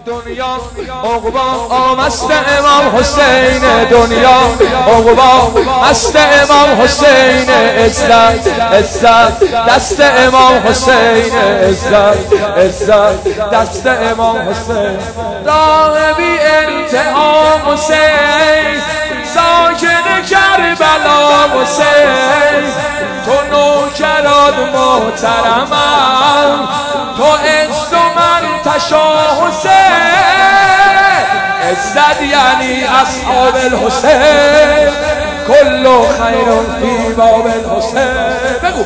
دنیا عقبا مست امام حسین، دنیا عقبا مست امام حسین، عزت عزت دست امام حسین، عزت عزت دست امام حسین. راه بی انتها حسین، ساکن کربلا حسین، تو نوکرات محترمم، تو عز و منتشا حسین. عزت یعنی اصحاب الحسین، کل خیر فی باب الحسین. بگو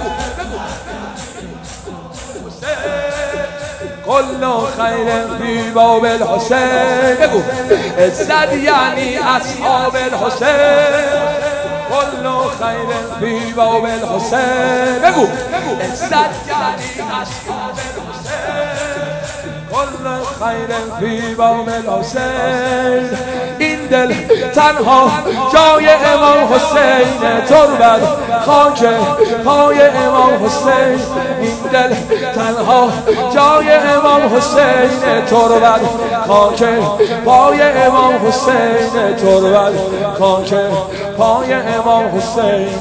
کل خیر فی باب الحسین. بگو عزت یعنی اصحاب الحسین، کل خیر فی باب الحسین. بگو عزت یعنی اصحاب الحسین، کل خیر فی باب الحسین. این دل تنها جای امام حسین، تربت خاک پای امام حسین. این دل تنها جای امام حسین، تربت خاک پای امام حسین، تربت خاک پای امام حسین.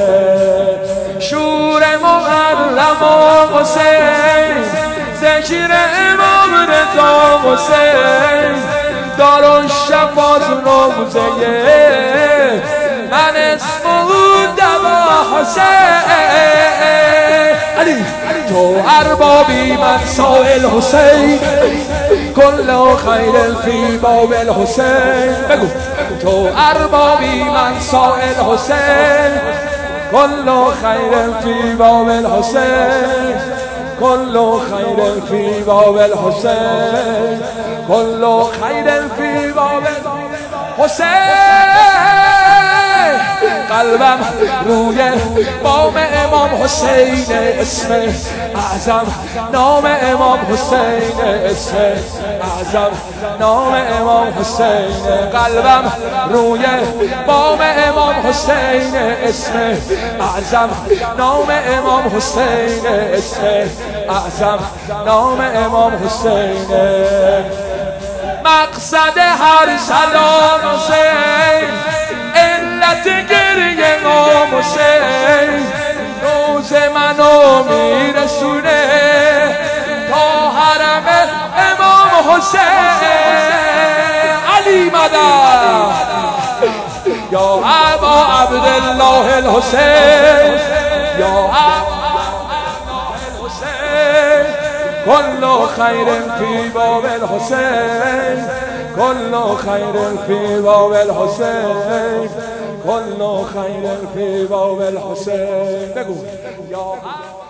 شور محرم حسین، ذکر امام رضا حسین، دارالشفا روزه من اسمه دوا حسین. علی تو اربابی من سائل حسین، کل خیر فی باب الحسین. بگو تو اربابی من سائل حسین، کل خیر فی باب الحسین، کل خیر فی باب الحسین، کل خیر فی باب الحسین. قلبم روی بام امام حسین، اسم اعظم نام امام حسین، اسم اعظم نام امام حسین. قلبم روی بام امام حسین، اسم اعظم نام امام حسین، اسم اعظم نام امام حسین. مقصد هر سلام حسین، علت گریه امام حسین. روز منو میرسونه تا حرم امام حسین. علی مدد یا ابا عبدالله الحسین، یا ابا کل خیر فی باب الحسین، کل خیر فی باب الحسین، کل خیر فی باب الحسین. بگو یا